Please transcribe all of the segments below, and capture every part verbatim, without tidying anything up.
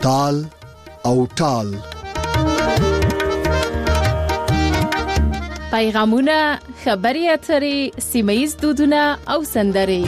تال او ټال. پیغامونه، خبري اترې، سیمه‌ییز دودونه او سندرې.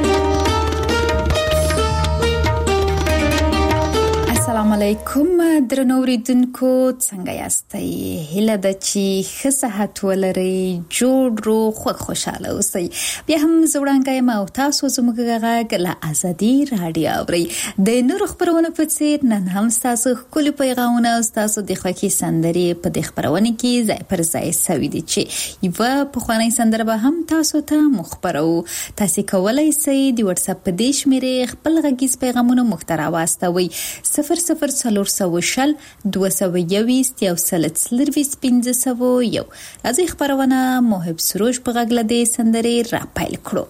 السلام علیکم درنو اوریدونکو، څنګه یاستئ؟ هیله ده چې ښه صحت ولرئ، جوړ روغ خوږ خوشاله اوسئ. بیا هم زه وړاندې یم او تاسو زموږ غږ له ازادي راډیو اورئ. د نورو خپرونو په څیر نن هم ستاسو ښکلي پیغامونه او ستاسو د خوښې سندرې په دې خپرونه کې ځای پر ځای سوي دي چې یوه پخوانۍ سندره به هم تاسو ته مخبرو. تاسو کولی شئ د واتس اپ په دې شمیرې خپل غږیز پیغامونه موږ ته راواستوئ. صفر صفر څلور سوه شل دوه سوه یویست یو سل څلرویست پنځه سوه یو. راځئ خپرونه محب سروش په غږ له دې سندرې را پیل کړو.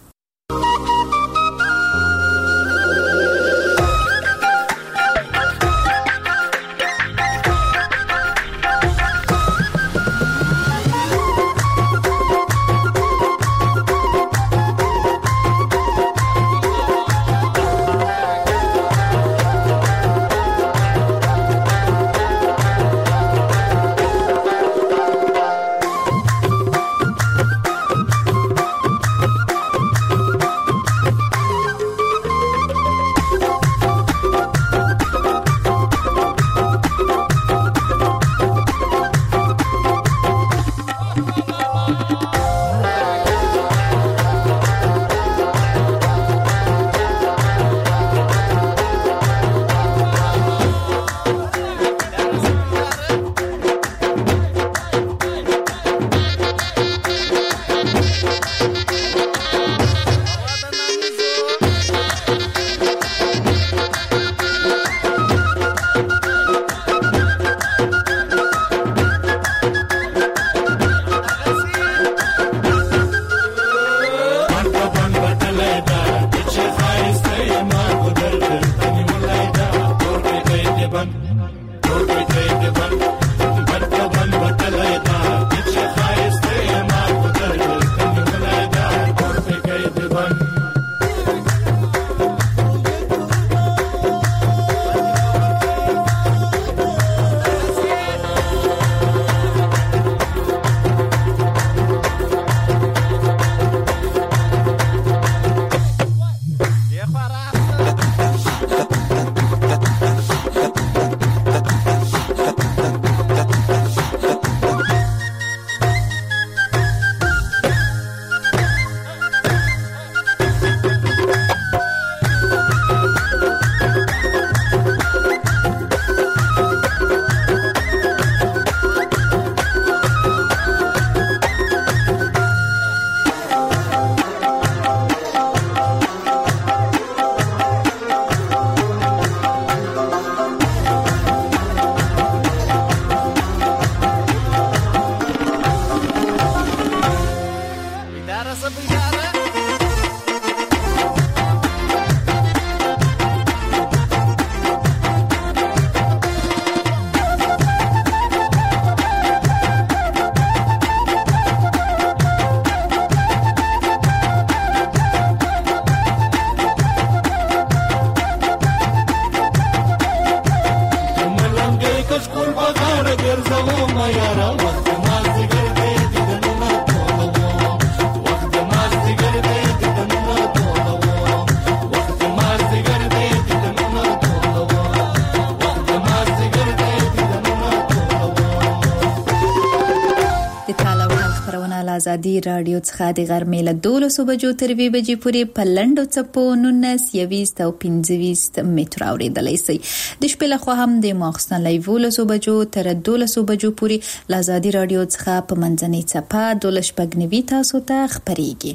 ازادي رادیو څخه د غرمې له دولسو بجو تر یوې بجې پورې په لنډو څپو نولس یویست او پنځه ویشت متره اورېدلی شئ. د شپې لخوا هم د ماخوستن له یولسو بجو تر دولسو بجو پورې له ازادي رادیو څخه په منځنۍ څپه دولس شپږ نوي تاسو ته خپرېږي.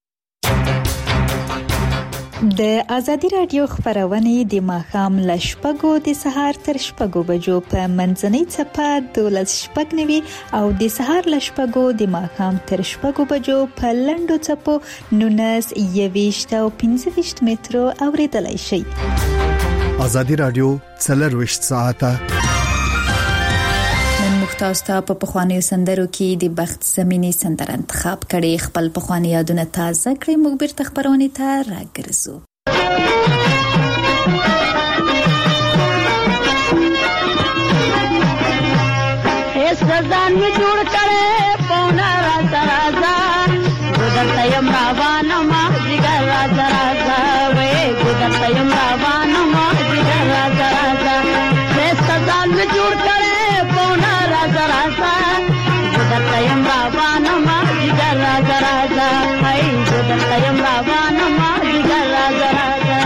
د ازادي رادیو خبرونه د ماښام له شپږو د سهار تر شپږو بجو په منځنۍ څپه دولس شپږ نوي او د سهار له شپږو د ماښام تر شپږو بجو په لنډو څپو نولس یویشت او پنځه ویشت مترو اورېدلی شئ. ازادي رادیو څلرویشت ساعته تاسو ته په پخوانیو سندرو کې د بخت زمینی سندره انتخاب کړي. خپل پخوانی یادونه تازه کړئ. موږ بیرته خبرونه ته راګرځو. ځان می جوړ کړې پونه راځه راځه ګودرته یم روانه ما جګر راځه راځه وې ګودرته یم روانه ما جګر راځه راځه خسته ځان می جوړ کړې پونه راځه راځه ګودرته یم روانه ما جګر راځه راځه وې ګودرته یم روانه ما جګر راځه راځه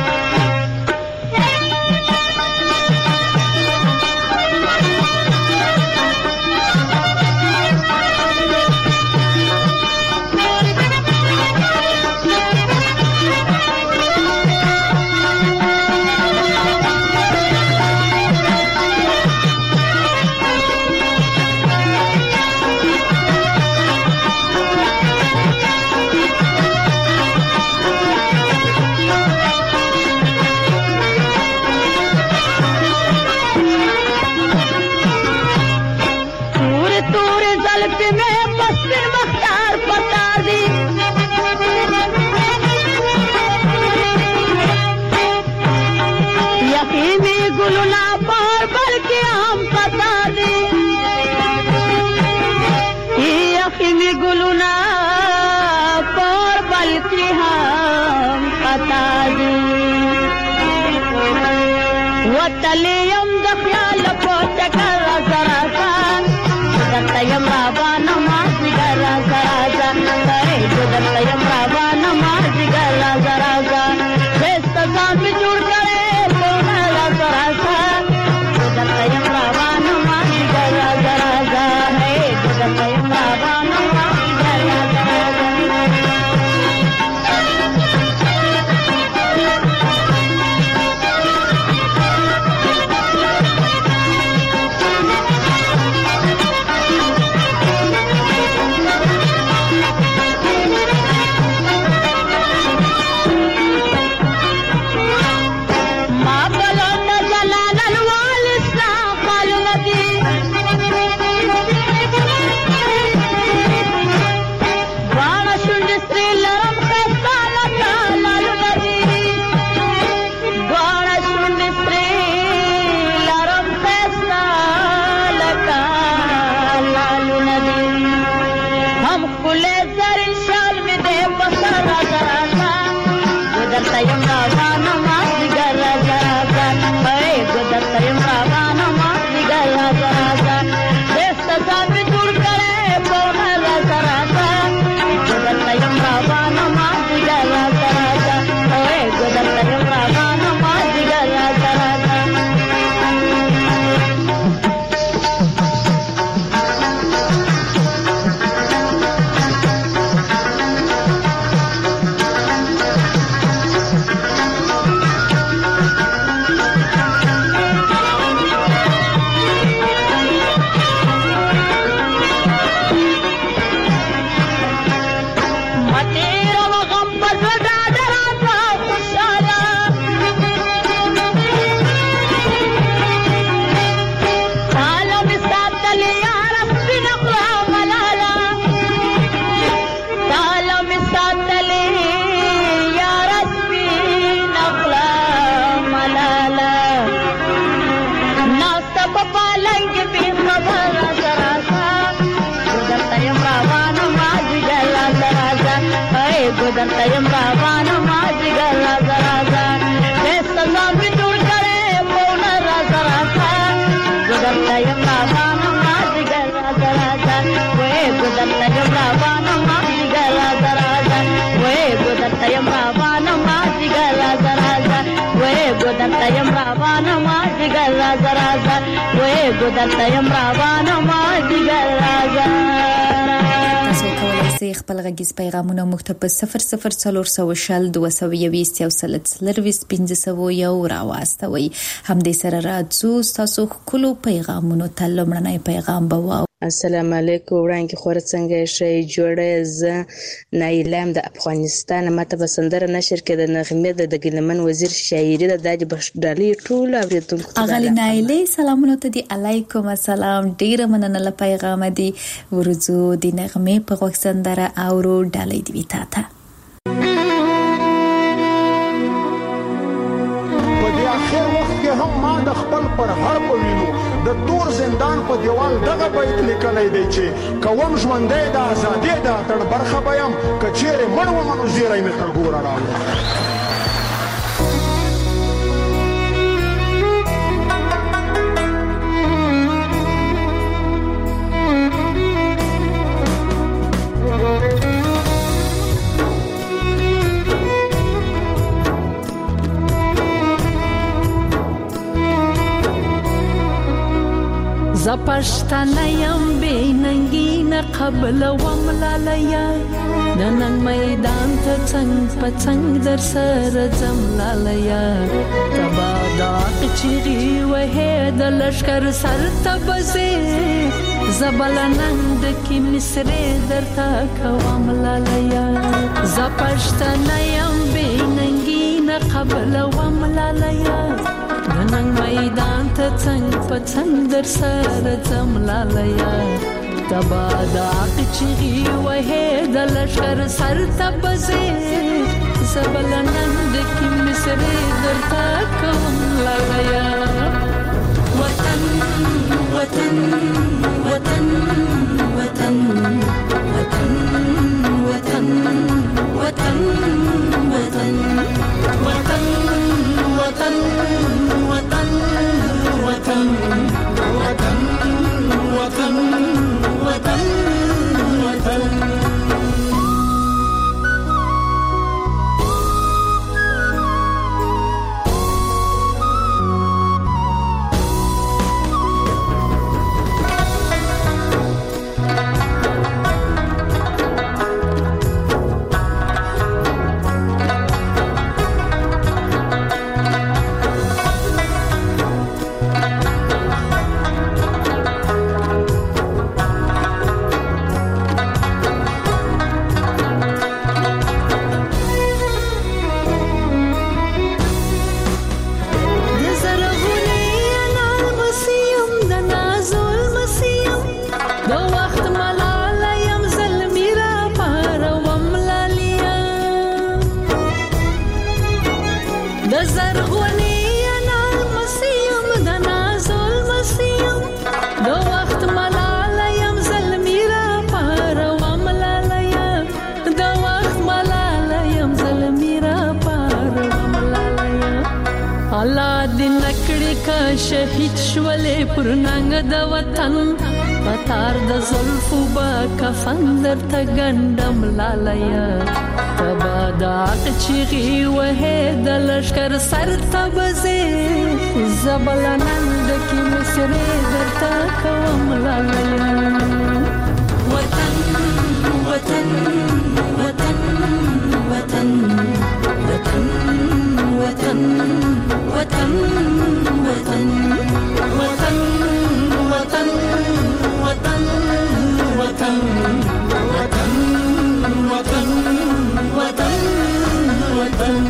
وتلیم د خیال په چکر راځه راځه ګودرته یم روانه ما جګر راځه راځه ګودرته یم روانه ما جګر راځه راځه خسته ځان می جوړ کړې پونه راځه راځه ګودرته یم روانه ما جګر راځه راځه ګودرته یم روانه ما جګر راځه راځه ګودرته یم روانه ما جګر راځه راځه خسته ځان می جوړ کړې پونه راځه راځه ګودرته یم روانه ما جګر راځه راځه وې ګودرته یم روانه ما جګر راځه راځه وې ګودرته یم روانه ما جګر راځه راځه وې ګودرته یم روانه ما جګر راځه راځه وې ګودرته یم روانه ما جګر راځه خپل غږیز پیغامونه موږ ته په صفر صفر څلور سوه شل دوه سوه یویشت یو سل څلرویشت پنځه سوه یو راواستوئ. همدې سره راځو ستاسو ښکلو پیغامونو ته. لومړنی پیغام به واورو. السلام علیکم. وړاندې خور څنګه شي جوړه زه نایلام د افغانستان. ماته به سندره نشر کې د نغمې د ګلمن وزیر شاعري د داج بشډالي ټول اوریدونکو ته اغلی نایلې سلامونه ته دي. علیکم السلام. ډیره مننه له پیغام دي. ورځو د نغمې په غوښ سندره اورو ډالۍ دی تا ته. په دې اخر وخت کې هم ما د خپل پر هر په وینو د تور زندان په دیوال دغه بیت لیکلی دی چې کوم ژوندی د ازادۍ د اتڼ برخه به یم که چیرې مړ ومه نو زیری مې تر ګوره راوړه. ز پښتنه یم بې ننګي نه قبلوم لالیه د ننګ میدان ته څنګ په څنګ در سره ځم لالیه ته به داغ چیغې وهې د لښکر سر ته به ځې زه به له ننګ ډکې مصرې درته کوم لالیه زه پښتنه یم بې ننګي نه قبلوم لالیه د ننګ میدان ته څنګ په څنګ در سره ځم لالیه ته به داغ چیغې وهې د لښکر سر ته به ځې زه به له ننګ ډکې مصرې درته کوم لالیه وطن وطن وطن وطن وطن وطن وطن وطن وطن وطن وطن وطن وطن وطن وطن وطن شهید شولې پر ننګ د وطن پتار د زلفو با کفن درته ګنډم لالیه ته به داغ چیغې وهې د لښکر سر ته به ځې زه به له ننګ ډکې مصرې درته کوم لالیه وطن وطن وطن وطن وطن وطن وطن وطن وطن وطن وطن وطن وطن وطن وطن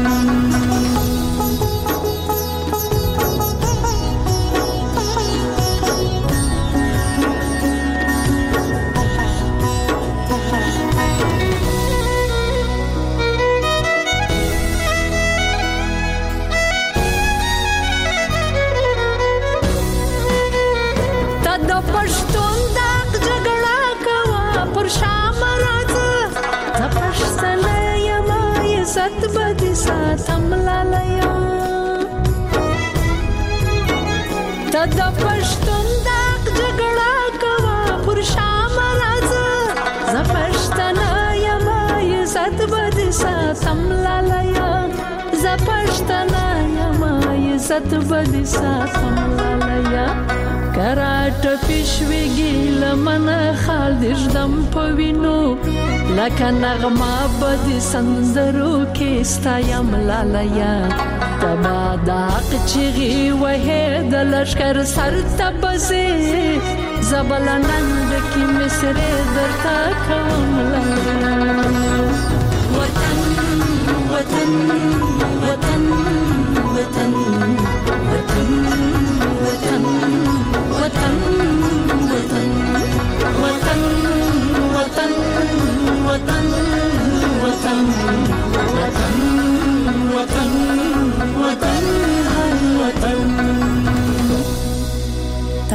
د پښتون داغ جګړه کوا پر شام راځه ز پښتنه یم عزت بد ساتم لالیه ز پښتنه یم عزت بد ساتم لالیه کراټ پښویږي لمن خال دژدم پوینو لکه نغمه بد سندرو کې ستایم لالیه تبا داق چیغي وهې د لښکر سر ته به ځې زه به له ننګ کې مصرې درته کوم لالیه وطن وطن وطن وطن وطن وطن وطن وطن وطن وطن وطن وطن وطن وطن وطن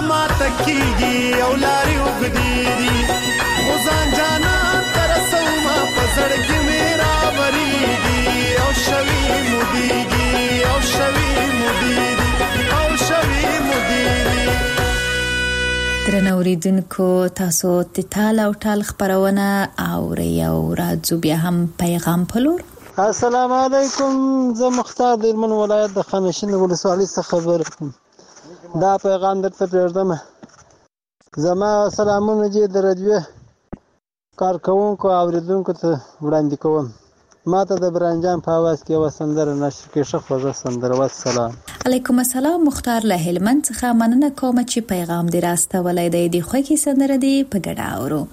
ما تکیږي او لارې وګدي دي خو ځان جانان تر سوما پزړ کې میرا وریږي او شوي موديږي او شوي موديږي او شوي موديږي. درنو اوریدونکو تاسو د تال او ټال خبرونه اورئ او راځو بیا هم پیغام پلور. السلام علیکم، زه مختار د هلمند ولایت د خانشین ولسوالۍ څخه خبر کوم. دا پیغام درته پرېږدم. زما سلامونه دې د رادیو کارکوونکو او اوریدونکو ته وړاندې کوم. ما ته د برانجان په اواز کې یوه سندره نشر کې ښه خوږه سندره. والسلام. علیکم السلام. مختار له هلمند څخه مننه کوم چې پیغام دې راستولی دی. د خوږې سندره دې په ګډه اورو.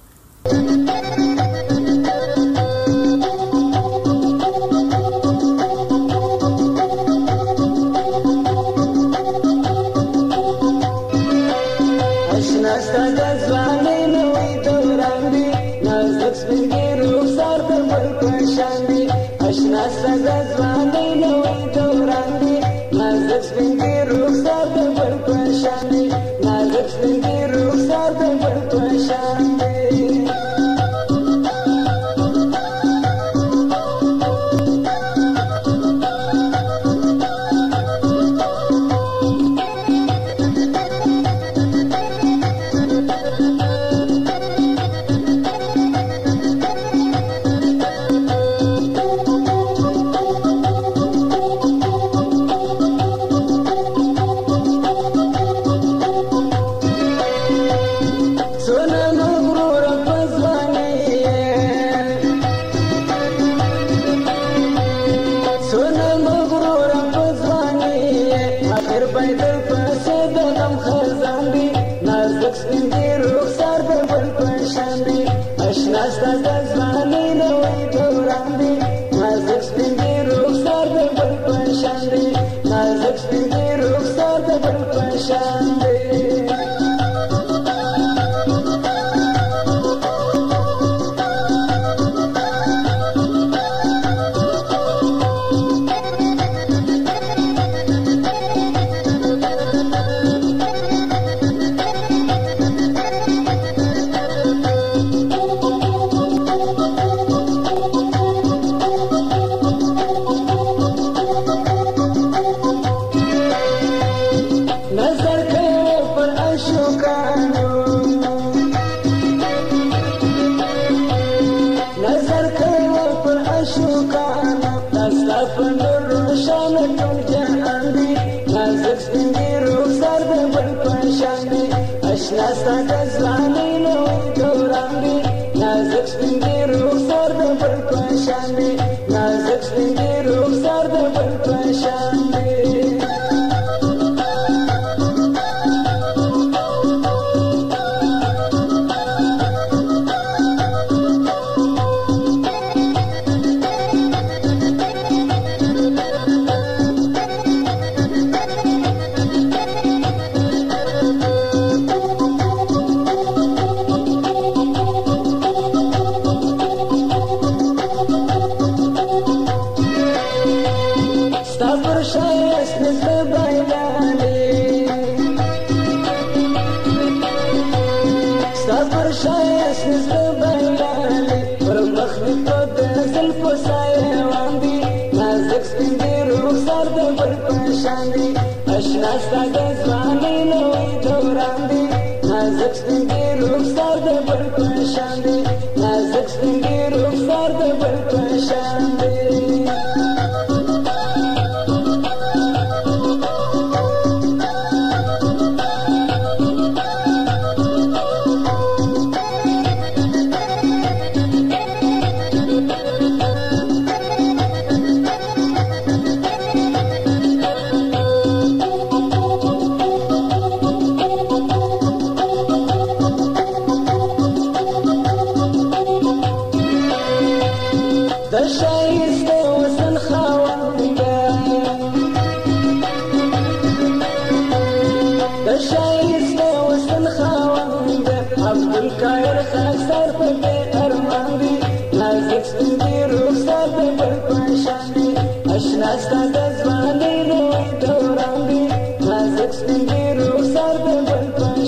Ashna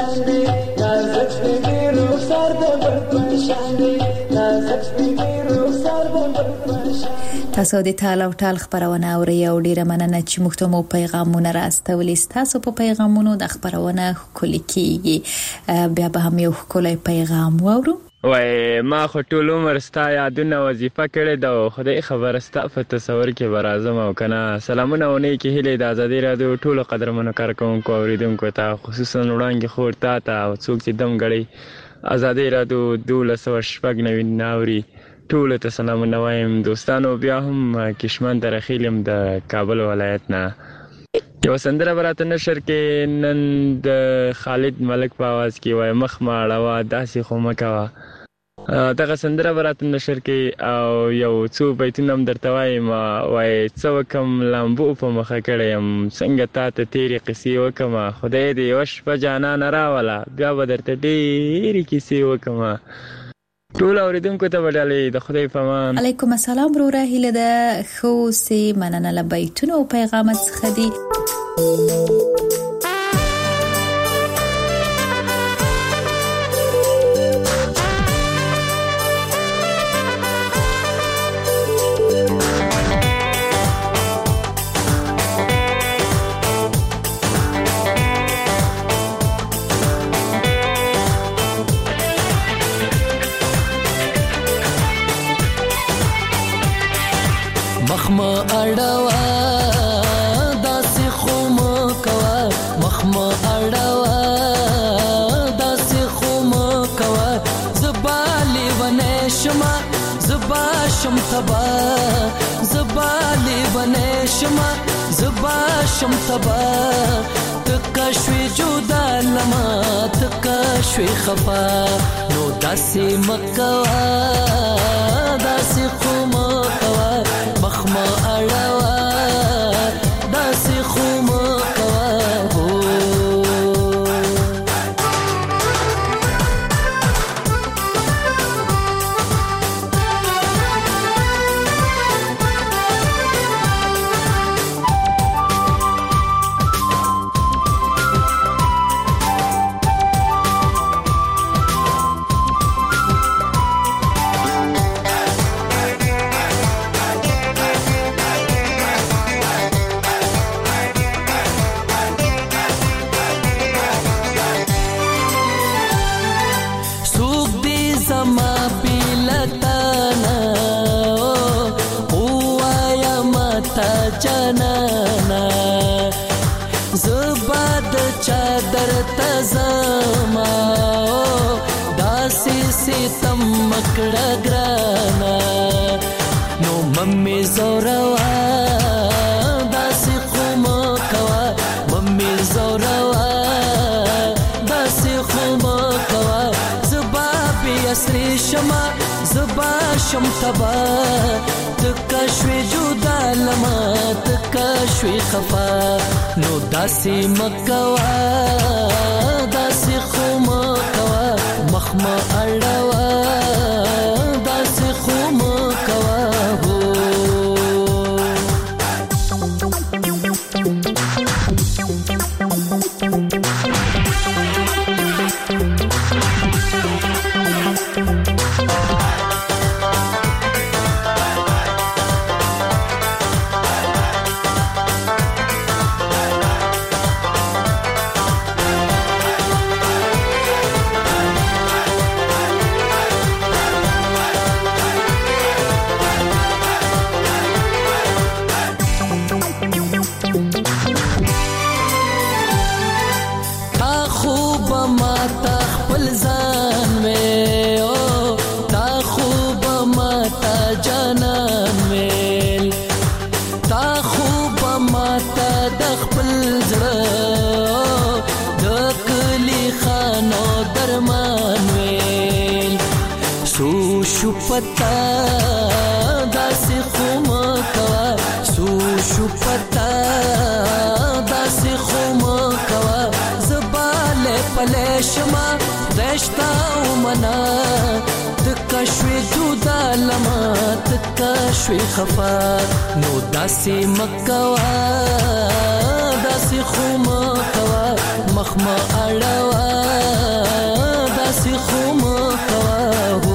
پشان دی نازک سپیږی رخسار د بل پشان دی نازک سپیږی رخسار د بل پشان. تاسو د ټال او ټال خبرونه اورئ او ډیره مننه چې موږ ته مو پیغامونه راستولې. تاسو په پیغامونو د خبرونه ښکلي کیږي. بیا به هم یو ښکلی پیغام واورو. وای ما خو ټول عمر ستا یادونه وظیفه کړې ده، خدای خبر ستا په تصور کې به راځم او که نه. سلامونه او نیکې هیلې د ازادي راډیو ټولو قدرمنو کارکوونکو اوریدونکو ته، خصوصا وړاندې خور تا ته او څوک چې دم ګړی ازادي راډیو دولس سوه شپږ نوي ناوري ټولو ته سلامونه وایم. دوستانو بیا هم کشمن ته رخیل یم د کابل ولایت نه. یو سندره به راته نشر کې نن د خالد ملک په آواز کې وای مخ ما اړوه داسې خو مه کوه. دغه سندره به راته نشر کې او یو څو بیتونه هم درته وایم. وای څه وکم لامبو په مخه کړی یم، څنګه تا ته تېرې قصې وکمه، خدای دې یوه شپه جانانه راوله بیا به درته ډېرې کیسې وکمه. ټول اوریدونکو ته به ډالۍ د خدای په امان. علیکم السلام وروره، هیله ده ښه اوسې. مننه له بیتونو او پیغامات څخه دي. مخما اړوا داسې خو مه کوه، مخما اړوا داسې خو مه کوه. زبا لیونی شمه زبا شم تبا، زبا لیونی شمه زبا شم تبا. تکه شوې جدا لما تکه شوې خفا، نو داسې مه کوه داسې خو مه کوه. مخما اړوا داسې خو مه کوه. جانانا زباد چادر تزما داسې ستم مکړه ګرانا، نو ممي زوروا داسې خو مه کوه، ممي زوروا داسې خو مه کوه. زبا بې اسرې شمه زبا شم تبا، تکه شوې جدا لما تکه شوې خفا. نو داسې مه کوه داسې خو مه کوه. مخما اړوا داسې خو مه کوه. پتا داسې خو مه کوه، سو شو پتا داسې خو مه کوه. زباله پلې شمه رشتا ومنه تکه شوې جدا لما تکه شوې خفا. نو داسې مه کوه داسې خو مه کوه. مخ مه اړوه داسې خو مه کوه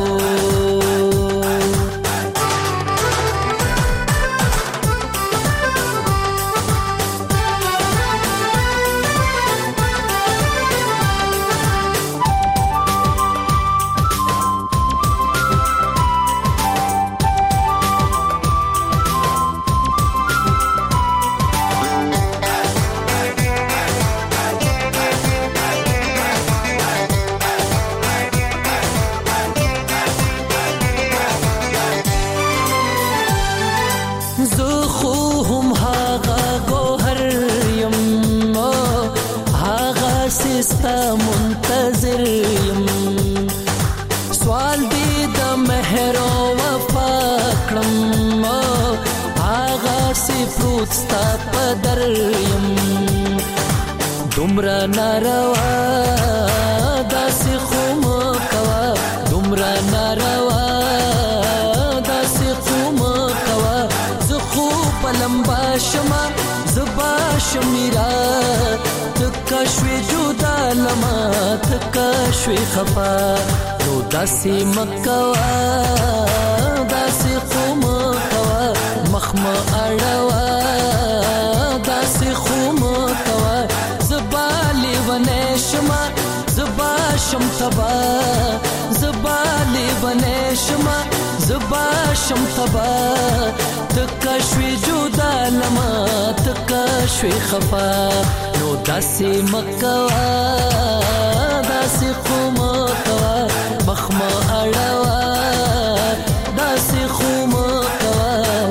منتظر یم سوال دی د مهر او وفا کړم هغه سی پروت ستا په در یم دومره ناروا داسې خو مه کوه دومره ناروا داسې خو مه کوه زه خو په لمبا شمه زه به شمیرا تکا شوی جدا لما تکا شوی خفا نو داسی مکوا داسی خو مکوا مخم اڑوا داسی خو مکوا زبالی ونشما زبا شم تبا زبالی ونشما زبا شم تبا تکا شوی جدا لما تکا شوی خفا نو داسې مکوا داسې خو مکوا مخم اړوا داسې خو مکوا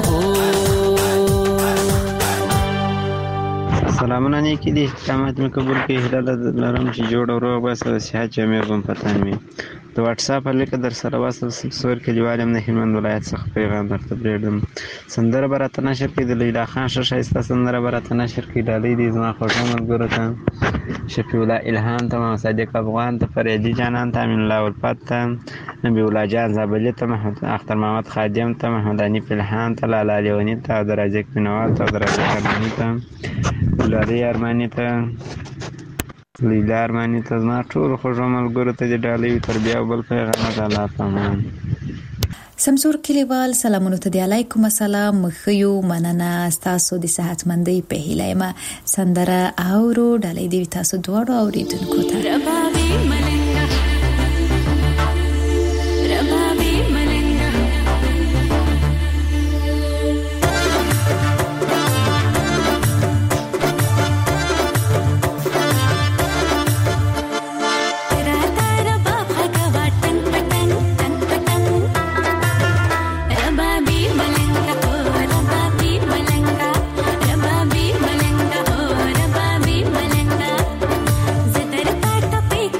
سلامونه نیکی دي احکامات مې قبول کړي هیله لرم چې جوړ او روغ باسه د صحت جامع به پتان وي د واتساپ هلکه در سره وصل سور کلیوال یم د هلمند ولایت څخه پیغام درته پرېږدم سندره به راته نشر کړي د لیلا خان ښه ښایسته سندره به راته نشر کړي ډالۍ دي زما خوږو ملګرو ته شفیع الله الهام ته محمد صادق افغان ته فریدي جانان ته امین الله الفت ته نبی الله جان زابلي ته محمد اختر محمد خادم ته محمد حنیف الهام ته لالا لیوني ته او د رازق مینوال ته او د رازق ارماني ته ګلالۍ ارماني ته لیلا ارماني ته زما ټولو خوږو ملګرو ته دې ډالۍ وي تر بیا بل پیغام د الله پامان سمسور کلیوال سلامونو ته دی علیکم السلام مخیو مننه تاسو د صحتمندۍ په هیله یم سندره اورو ډالۍ دی تاسو دواړو اوریدونکو ته ربابي ملنګا ربابي ملنګا Pick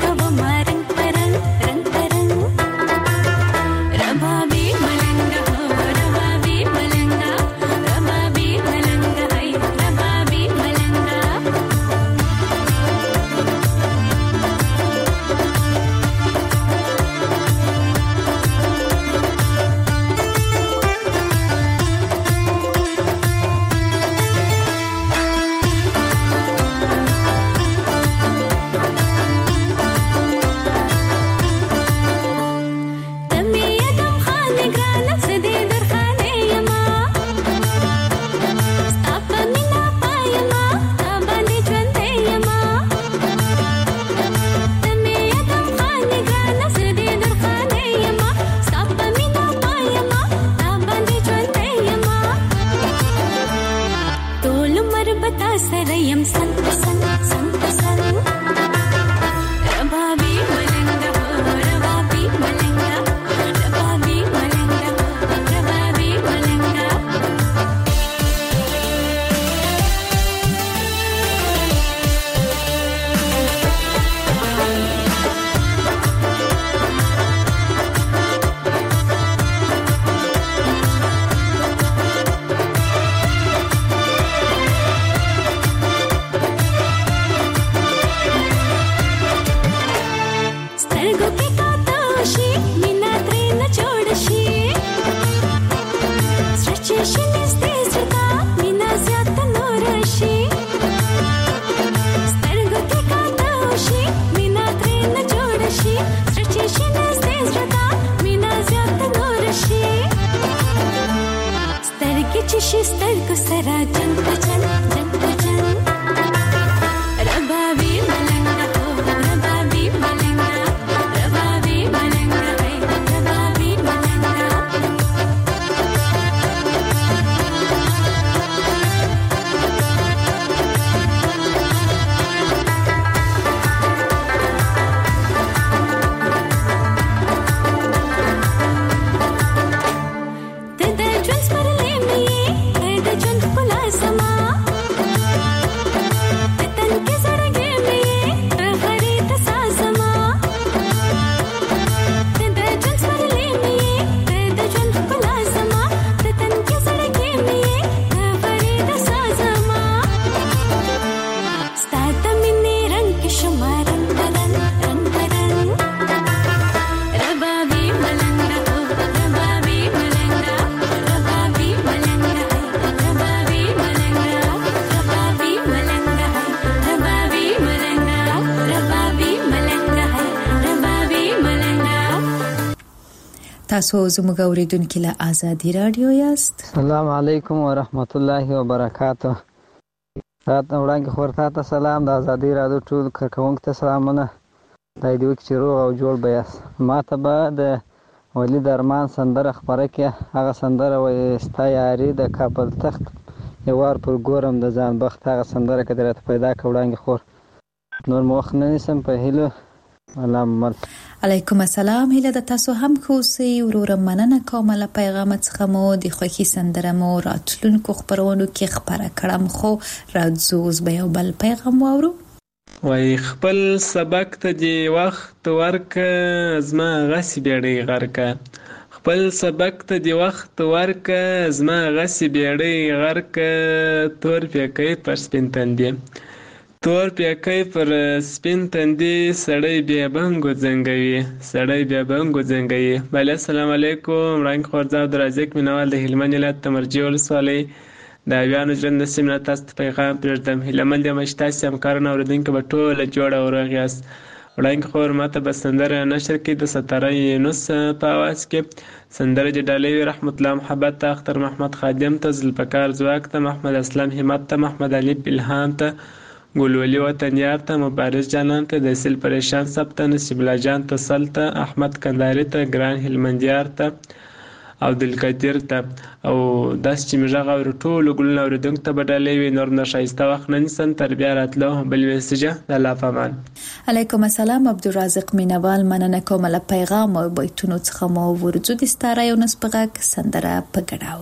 سرا جنگ چل جنگ چل ربابي ملنگا ربابي ملنگا ربابي ملنگا ربابي ملنگا تاسو زموږ اوریدونکو له آزادي رادیو یاست. السلام علیکم ورحمت الله وبرکاته. تاسو وړاندې خورته ته سلام د آزادي رادیو ټول کارکونکو ته سلامونه. دا دی چې روغ او جوړ بیاس. ما ته به د ولی درمان سندره خبره کې هغه سندره وې ستا یاري د کابل تخت یو وار پر ګورم د ځان بخت هغه سندره کې درته پیدا کړم خور نور مخ نه نسم په هیلو علامه علیکم السلام. هله د تاسو هم خوسي ورور مننه کوم له پیغام څخه مو د خوخي سندره مو راتلونکو خبرونو کې خبره کړم خو راځوز به یو بل پیغام وورو. وای خپل سبق ته دی وخت ورک زما غسی بیړی غرکه خپل سبق ته دی وخت ورک زما غسی بیړی غرکه تور پکې پر سپین تندې تور پیکای پر سپین تندې سړی بیا بنګو زنګوي سړی بیا بنګو زنګوي. بله السلام علیکم. وړاندې خورځاو د رازق مینوال د هلمند ولایت تمرجي ولسوالۍ د اویانو ژوند نصیب نه تاسو ته پیغام پرېږدم. هیله مند یم چې تاسې همکاران اورېدونکي به ټوله جوړه او روغ یاست. وړاندې خور ماته به سندره نشر کړي د ستاره یونس په اواز کې سندره د ډالۍ رحمت الله محبت ته اختر محمد خادم ته ذوالفقار ځواک ته محمد اسلام همت ته محمد علي بلهان ته ګلولي وطنیار ته مبارز جانان ته د سیل پریشان سب ته نصیب الله جان ته سل ته احمد کنداري ته ګران هلمندیار ته او دلقدیر ته او داس چې موږ غوړ ټول ګلونه اوریدونکو ته بدلې وي نور نه شایسته وخت نه نسن تربیه راتلو بل وسجه د الله فمان. علیکم السلام. عبدالرازق مینوال مننه کوم له پیغام او بیتونو څخه مو ورځو د ستاره یو نسبغه سندره پګړاو.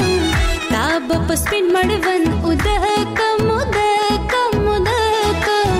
Spin madavan udah kamu dah kamu dah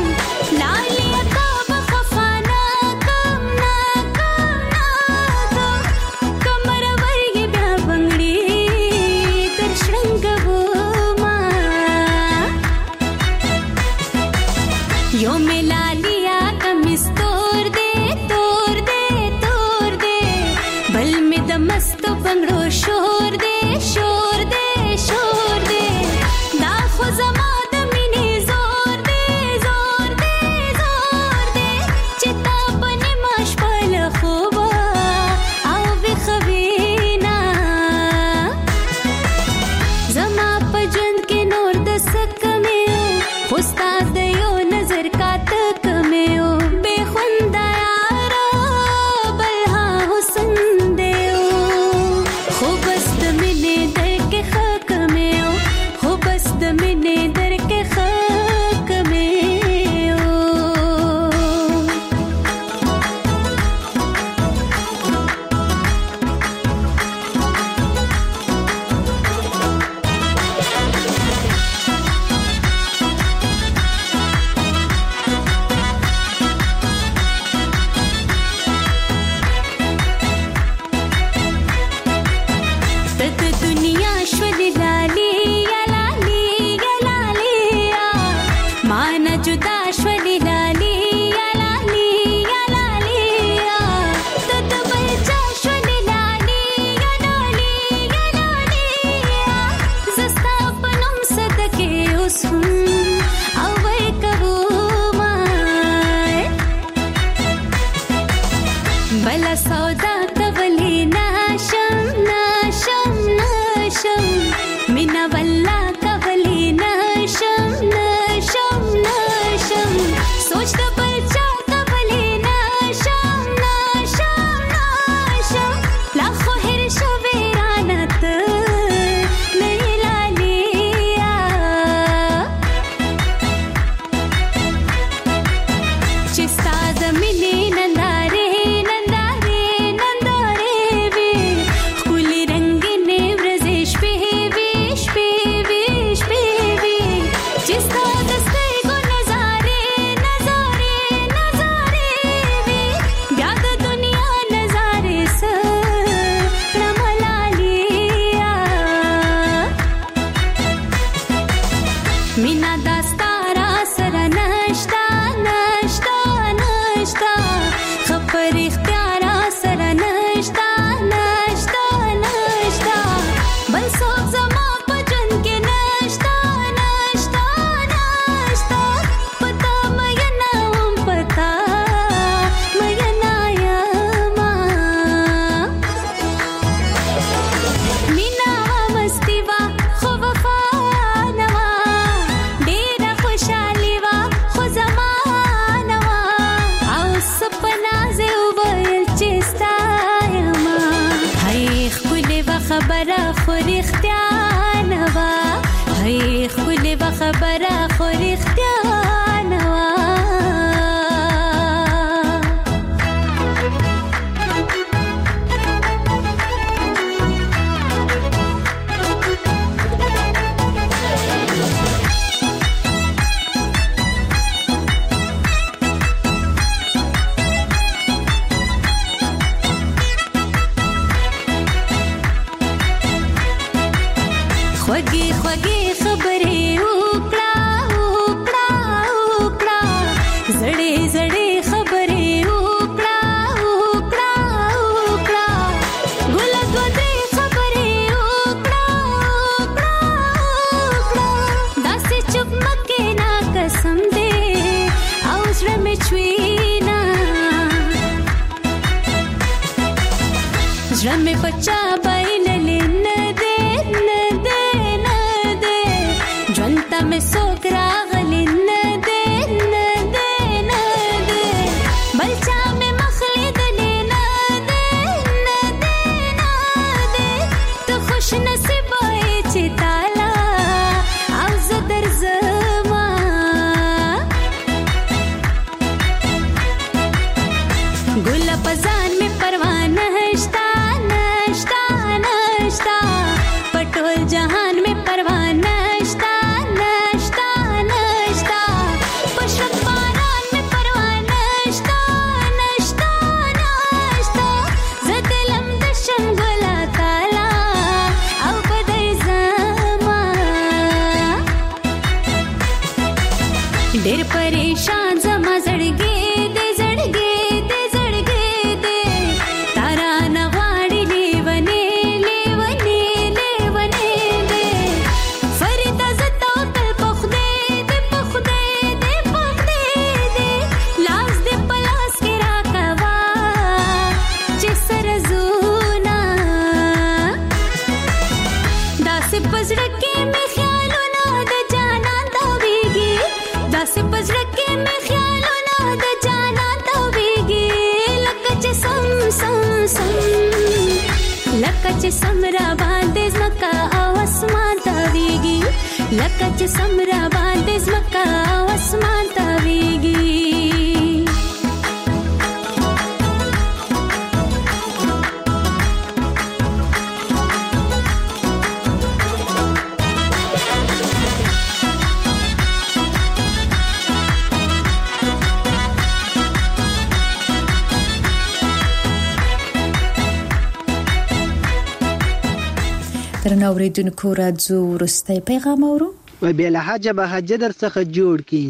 درنو اوریدونکو راځو وروستی پیغام اورو. و بیا له حجه به حجه در څخه جوړ کی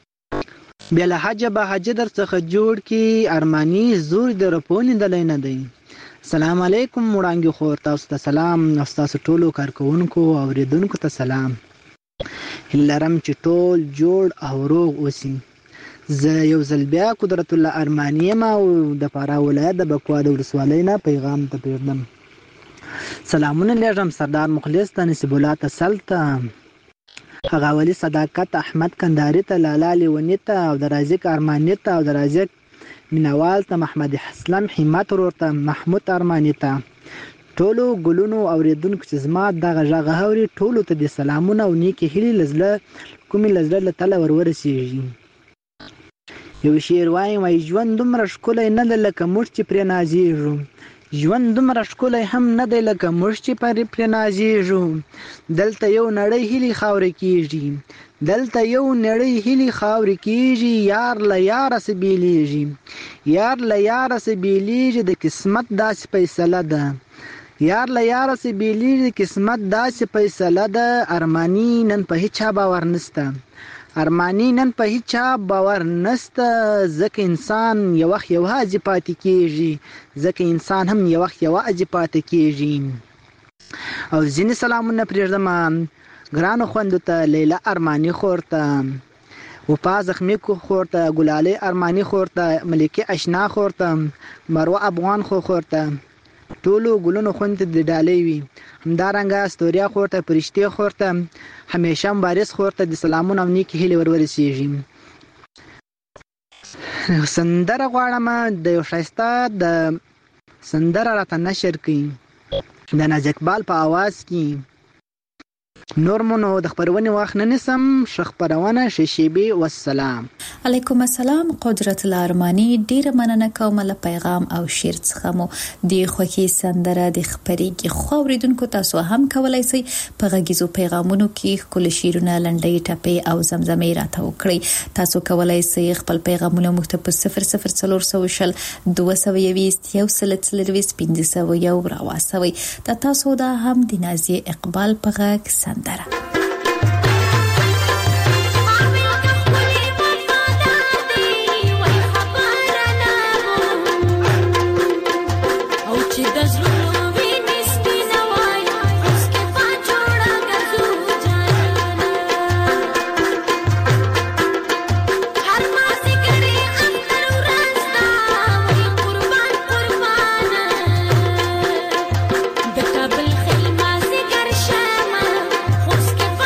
بیا له حجه به حجه در څخه جوړ کی ارمانی زور د رپونې دلای نه دی. السلام علیکم وړاندې خور تاسو ته سلام، تاسو ټولو کارکونکو او اوریدونکو ته سلام. هیله لرم چې ټول جوړ او روغ اوسي. زه یو ځل بیا قدرت الله ارماني یم او د فراه ولایت د بکوا د ولسوالۍ نه پیغام ته پرېږدم. سلامونه لیږم سردار مخلص ته، نصیب الله تسل ته، هغه ولي صداقت احمد کندهاري ته، لالا لیوني ته او د رازق ارماني ته او د رازق مینوال ته، محمد اسلام همت ورور ته، محمود ارماني ته، ټولو ګلونو اوریدونکو چې زما دغه غږ اوري ټولو ته د سلامونه او نیکې هیلې له زړه کومې له زړه له تله ور ورسېږي. یو شعر وایم وایي ژوند دومره ښکلی نه دی لکه موږ چې پرې نازېږو، ژوند دومره ښکلی هم نه دی لکه موږ چې پرې نازېږو. دلته یو نړۍ هیلې خاورې کېږي، دلته یو نړۍ هیلې خاورې کېږي، یار له یاره سه بېلېږي، یار له یاره سه بېلېږي، د قسمت داسې فیصله ده، یار له یاره سه بېلېږي، قسمت داسې فیصله ده. ارماني نن په هیچ چا باور نسته، ارماني نن په هیچ چا باور نسته، ځکه انسان یو وخت یوازې پاتې کېږي، ځکه انسان هم یو وخت یوازې پاتې کېږي. او ځینې سلامونه پرېږدم ګرانو خویندو ته، لیلا ارماني خور ته، وفا زخمي خور ته، ګلالۍ ارماني خور ته، ملکې اشنا خور ته، مروه افغان خو خور ته، ټولو ګلونو خویندو ته د ډالۍ وي. همدارنګه ستوریا خور ته، فرشتې خور ته، همیشه مبارز خور ته د سلامونه او نیکې هیلې ور ورسېږي. سندره غواړم د یو ښایسته د سندره راته نشر کړي د ناز اقبال په اواز کې. نور مو نو د خبرونې وخت نه نیسم، ښه خپرونه ښه شیبې والسلام. علیکم السلام قدرت الله ارماني، ډیره مننه کوم له پیغام او شعر څخه مو د خوښي سندره د خبرېږي. خو اوریدونکو تاسو هم کولای شئ په غږیزو پیغامونو کې ښکلي شعرونه، لنډۍ ټپې او زمزمې راته وکړئ. تاسو کولای شئ خپل پیغامونه موږ ته په صفر صفر څلور سوه شل دوه سوه یویشت یو سل څلرویشت پنځه سوه یو راواستوئ. دا تاسو دا هم د نازیې اقبال په غږ سندره. Let's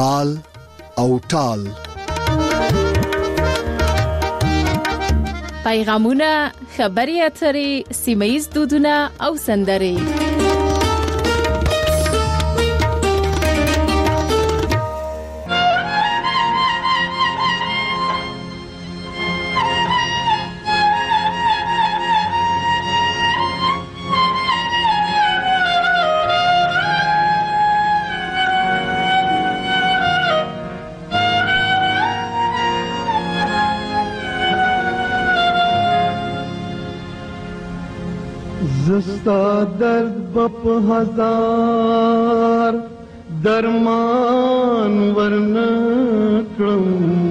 تال او ټال. پیغامونه، خبري اترې، سیمه‌ییز دودونه او سندرې. زستا درد بپ ہزار درمان ورنکڑم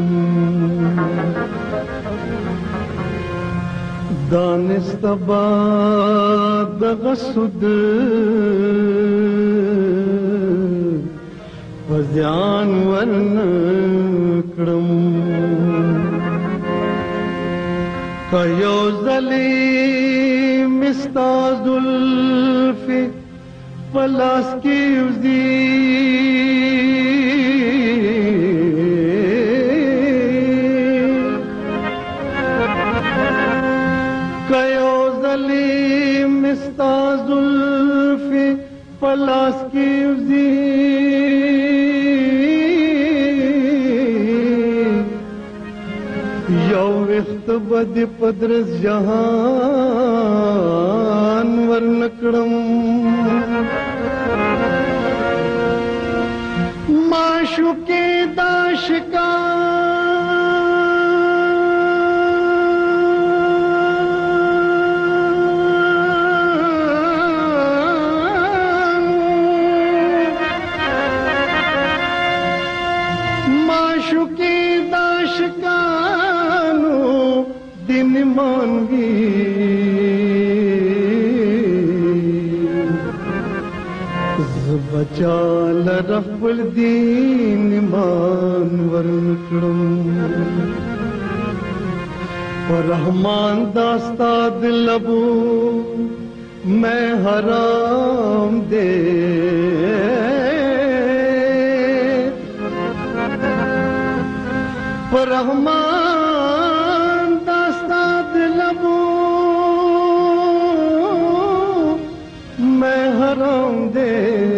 دانست باد غسد وزیان ورنکڑم کیو ظلیم استاذ الفی پلاس کی وزی کیو ظلیم استاذ الفی پلاس کی وزی یو وخت بد پدرس جہان ورنکڑم معشوقی داشکا معشوقی داشکا دن مانگی بچال رب الدین مان ورنکڑم رحمان داستاد لبو میں حرام دے رحمان داستاد لبو میں حرام دے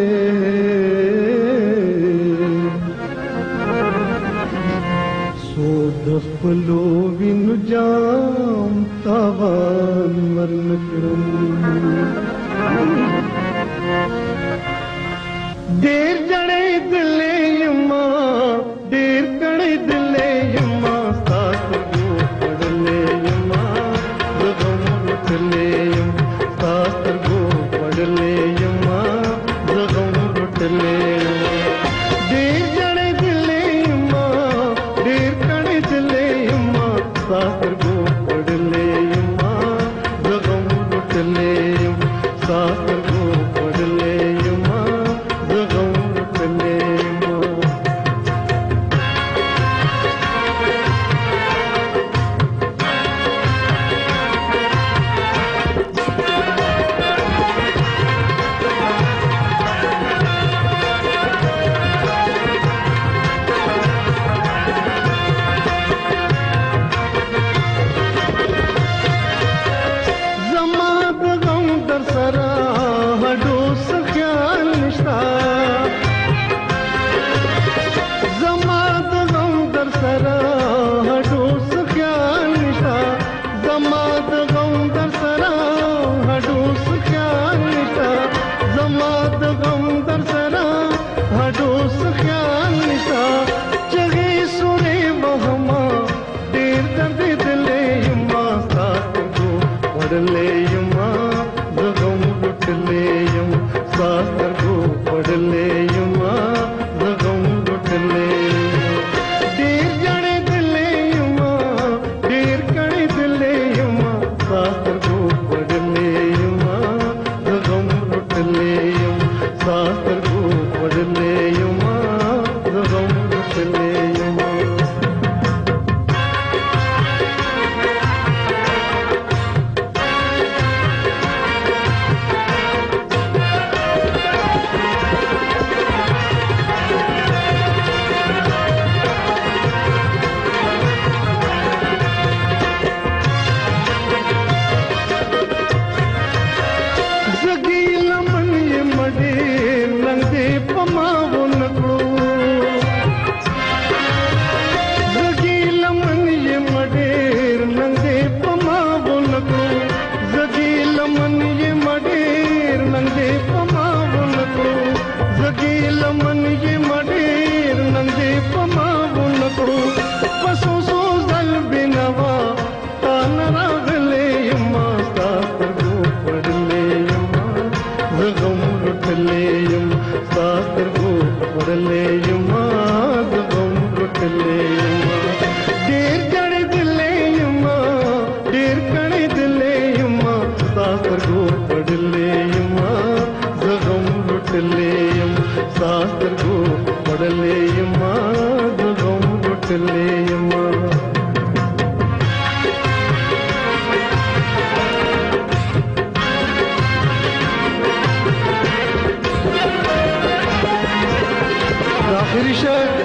سو دخلو بن جام تاوان ورنکڑم دیر جڑے دلے یما دیر کڑے دلے یما ساتھ گو پڑلے یما زغم رٹلے یم ساتھ گو پڑلے یما زغم رٹلے دیر جڑے دلے یما دیر کڑے دلے یما ساتھ گو پڑلے یما زغم رٹلے یم ساتھ گو پڑلے یما زغم رٹلے یما ریشه